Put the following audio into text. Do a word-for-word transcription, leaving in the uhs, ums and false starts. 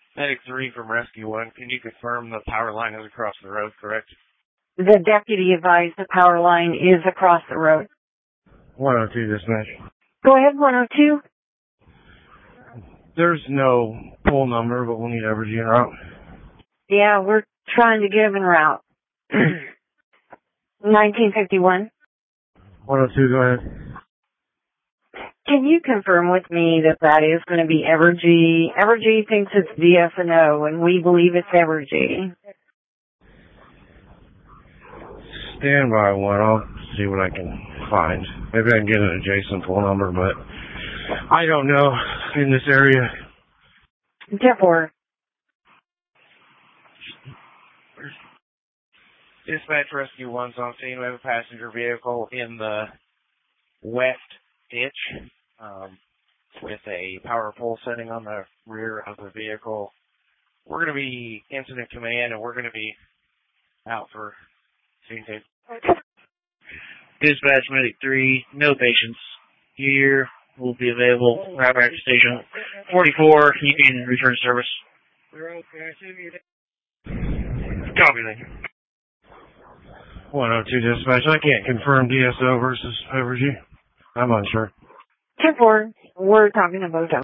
Medic three from Rescue one. Can you confirm the power line is across the road, correct? The deputy advised the power line is across the road. one oh two dispatch. Go ahead, one oh two. There's no poll number, but we'll need Evergy en route. Yeah, we're trying to get him en route. nineteen fifty-one. one oh two, go ahead. Can you confirm with me that that is going to be Evergy? Evergy thinks it's D F N O, and we believe it's Evergy. Stand by one. I'll see what I can find. Maybe I can get an adjacent poll number, but I don't know in this area. ten four. Dispatch Rescue one's on scene. We have a passenger vehicle in the west ditch um, with a power pole setting on the rear of the vehicle. We're going to be incident command, and we're going to be out for scene tape. Dispatch Medic three, no patients here. Will be available right back to station forty-four. You can return to service. Copy that. one oh two dispatch. I can't confirm D S O versus Evergy. I'm unsure. ten four. We're talking about